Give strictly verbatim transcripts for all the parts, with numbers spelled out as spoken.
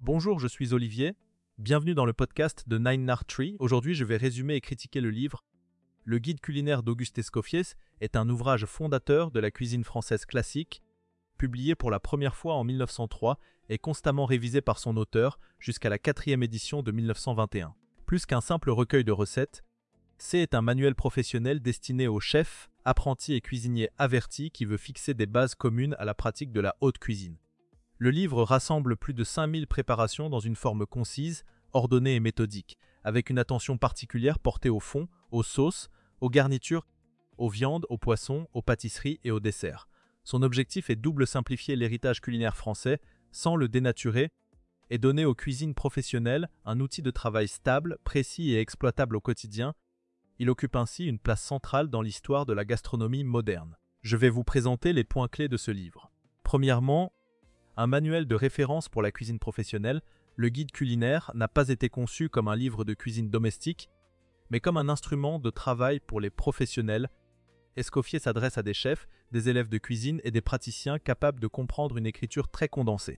Bonjour, je suis Olivier. Bienvenue dans le podcast de Nine Nard Tree. Aujourd'hui, je vais résumer et critiquer le livre Le guide culinaire d'Auguste Escoffier est un ouvrage fondateur de la cuisine française classique, publié pour la première fois en mille neuf cent trois et constamment révisé par son auteur jusqu'à la quatrième édition de mille neuf cent vingt et un. Plus qu'un simple recueil de recettes, C est un manuel professionnel destiné aux chefs, apprentis et cuisiniers avertis qui veut fixer des bases communes à la pratique de la haute cuisine. Le livre rassemble plus de cinq mille préparations dans une forme concise, ordonnée et méthodique, avec une attention particulière portée au fond, aux sauces, aux garnitures, aux viandes, aux poissons, aux pâtisseries et aux desserts. Son objectif est double simplifier l'héritage culinaire français sans le dénaturer et donner aux cuisines professionnelles un outil de travail stable, précis et exploitable au quotidien. Il occupe ainsi une place centrale dans l'histoire de la gastronomie moderne. Je vais vous présenter les points clés de ce livre. Premièrement, un manuel de référence pour la cuisine professionnelle, le guide culinaire n'a pas été conçu comme un livre de cuisine domestique, mais comme un instrument de travail pour les professionnels. Escoffier s'adresse à des chefs, des élèves de cuisine et des praticiens capables de comprendre une écriture très condensée,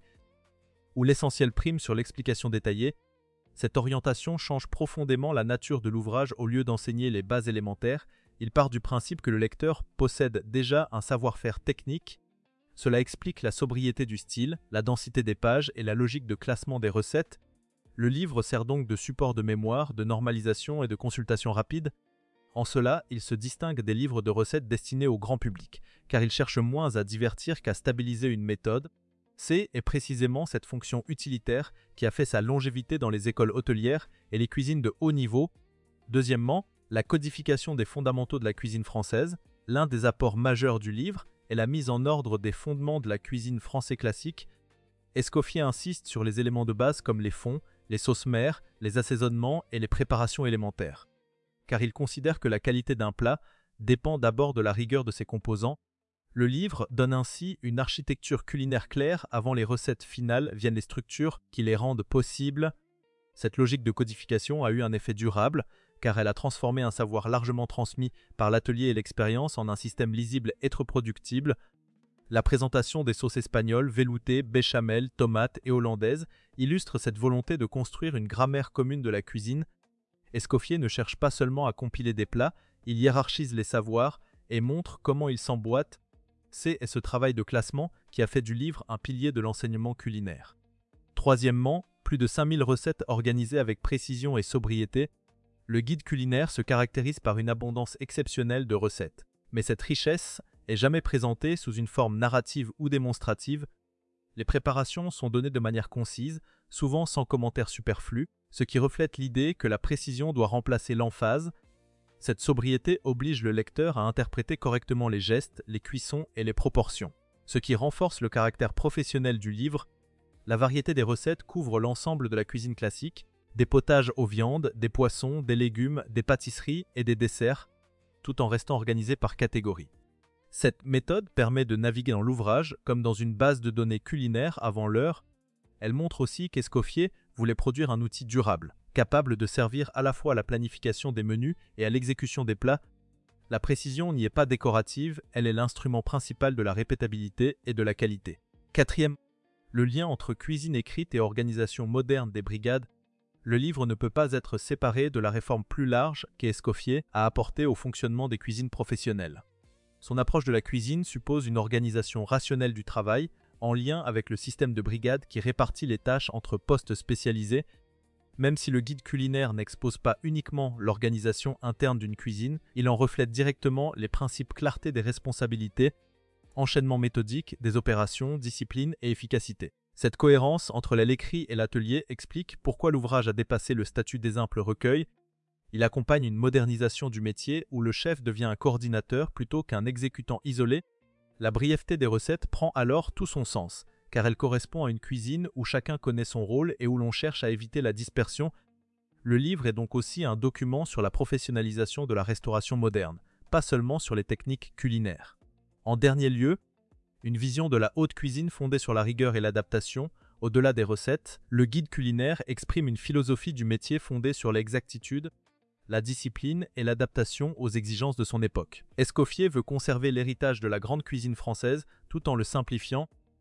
où l'essentiel prime sur l'explication détaillée. Cette orientation change profondément la nature de l'ouvrage. Au lieu d'enseigner les bases élémentaires, il part du principe que le lecteur possède déjà un savoir-faire technique. Cela explique la sobriété du style, la densité des pages et la logique de classement des recettes. Le livre sert donc de support de mémoire, de normalisation et de consultation rapide. En cela, il se distingue des livres de recettes destinés au grand public, car il cherche moins à divertir qu'à stabiliser une méthode. C'est précisément cette fonction utilitaire qui a fait sa longévité dans les écoles hôtelières et les cuisines de haut niveau. Deuxièmement, la codification des fondamentaux de la cuisine française. L'un des apports majeurs du livre est la mise en ordre des fondements de la cuisine française classique. Escoffier insiste sur les éléments de base comme les fonds, les sauces mères, les assaisonnements et les préparations élémentaires, car il considère que la qualité d'un plat dépend d'abord de la rigueur de ses composants. Le livre donne ainsi une architecture culinaire claire. Avant les recettes finales viennent les structures qui les rendent possibles. Cette logique de codification a eu un effet durable, car elle a transformé un savoir largement transmis par l'atelier et l'expérience en un système lisible et reproductible. La présentation des sauces espagnoles, veloutées, béchamel, tomates et hollandaises illustre cette volonté de construire une grammaire commune de la cuisine. Escoffier ne cherche pas seulement à compiler des plats, il hiérarchise les savoirs et montre comment ils s'emboîtent. C'est ce travail de classement qui a fait du livre un pilier de l'enseignement culinaire. Troisièmement, plus de cinq mille recettes organisées avec précision et sobriété. Le guide culinaire se caractérise par une abondance exceptionnelle de recettes. Mais cette richesse est jamais présentée sous une forme narrative ou démonstrative. Les préparations sont données de manière concise, souvent sans commentaires superflus, ce qui reflète l'idée que la précision doit remplacer l'emphase. Cette sobriété oblige le lecteur à interpréter correctement les gestes, les cuissons et les proportions, ce qui renforce le caractère professionnel du livre. La variété des recettes couvre l'ensemble de la cuisine classique, des potages aux viandes, des poissons, des légumes, des pâtisseries et des desserts, tout en restant organisé par catégorie. Cette méthode permet de naviguer dans l'ouvrage comme dans une base de données culinaire avant l'heure. Elle montre aussi qu'Escoffier voulait produire un outil durable, capable de servir à la fois à la planification des menus et à l'exécution des plats. La précision n'y est pas décorative, elle est l'instrument principal de la répétabilité et de la qualité. Quatrième, le lien entre cuisine écrite et organisation moderne des brigades. Le livre ne peut pas être séparé de la réforme plus large qu'Escoffier a apportée au fonctionnement des cuisines professionnelles. Son approche de la cuisine suppose une organisation rationnelle du travail, en lien avec le système de brigade qui répartit les tâches entre postes spécialisés. Même si le guide culinaire n'expose pas uniquement l'organisation interne d'une cuisine, il en reflète directement les principes: clarté des responsabilités, enchaînement méthodique des opérations, discipline et efficacité. Cette cohérence entre l'écrit et l'atelier explique pourquoi l'ouvrage a dépassé le statut des simples recueils. Il accompagne une modernisation du métier où le chef devient un coordinateur plutôt qu'un exécutant isolé. La brièveté des recettes prend alors tout son sens, car elle correspond à une cuisine où chacun connaît son rôle et où l'on cherche à éviter la dispersion. Le livre est donc aussi un document sur la professionnalisation de la restauration moderne, pas seulement sur les techniques culinaires. En dernier lieu, une vision de la haute cuisine fondée sur la rigueur et l'adaptation. Au-delà des recettes, le guide culinaire exprime une philosophie du métier fondée sur l'exactitude, la discipline et l'adaptation aux exigences de son époque. Escoffier veut conserver l'héritage de la grande cuisine française tout en le simplifiant.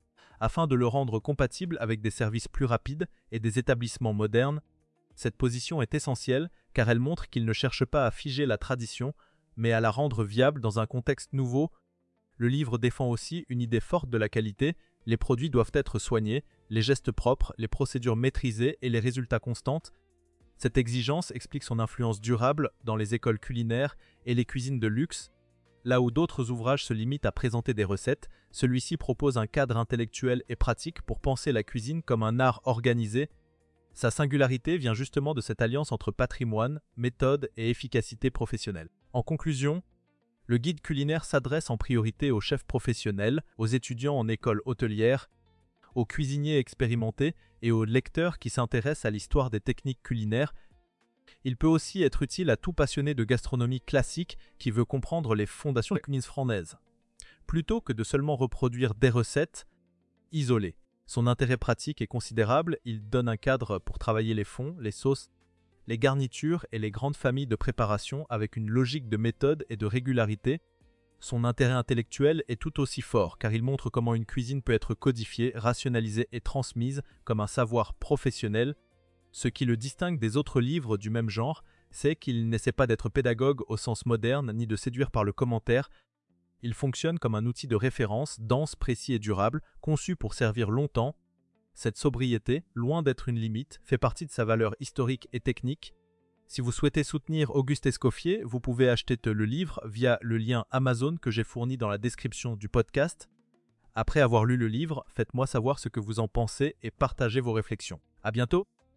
afin de le rendre compatible avec des services plus rapides et des établissements modernes. Cette position est essentielle car elle montre qu'il ne cherche pas à figer la tradition, mais à la rendre viable dans un contexte nouveau. Le livre défend aussi une idée forte de la qualité. Les produits doivent être soignés, les gestes propres, les procédures maîtrisées et les résultats constants. Cette exigence explique son influence durable dans les écoles culinaires et les cuisines de luxe. Là où d'autres ouvrages se limitent à présenter des recettes, celui-ci propose un cadre intellectuel et pratique pour penser la cuisine comme un art organisé. Sa singularité vient justement de cette alliance entre patrimoine, méthode et efficacité professionnelle. En conclusion, le guide culinaire s'adresse en priorité aux chefs professionnels, aux étudiants en école hôtelière, aux cuisiniers expérimentés et aux lecteurs qui s'intéressent à l'histoire des techniques culinaires. Il peut aussi être utile à tout passionné de gastronomie classique qui veut comprendre les fondations de la cuisine française, plutôt que de seulement reproduire des recettes isolées. Son intérêt pratique est considérable, il donne un cadre pour travailler les fonds, les sauces, les garnitures et les grandes familles de préparation avec une logique de méthode et de régularité. Son intérêt intellectuel est tout aussi fort car il montre comment une cuisine peut être codifiée, rationalisée et transmise comme un savoir professionnel. Ce qui le distingue des autres livres du même genre, c'est qu'il n'essaie pas d'être pédagogue au sens moderne ni de séduire par le commentaire. Il fonctionne comme un outil de référence, dense, précis et durable, conçu pour servir longtemps. Cette sobriété, loin d'être une limite, fait partie de sa valeur historique et technique. Si vous souhaitez soutenir Auguste Escoffier, vous pouvez acheter le livre via le lien Amazon que j'ai fourni dans la description du podcast. Après avoir lu le livre, faites-moi savoir ce que vous en pensez et partagez vos réflexions. À bientôt!